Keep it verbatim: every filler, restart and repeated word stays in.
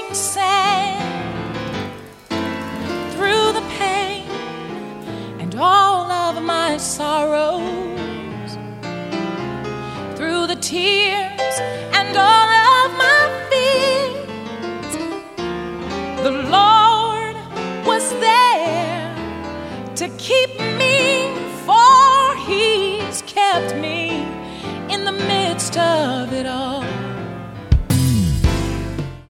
sinking sand, through the pain and all of my sorrows, through the tears and all of my fears, the Lord was there to keep me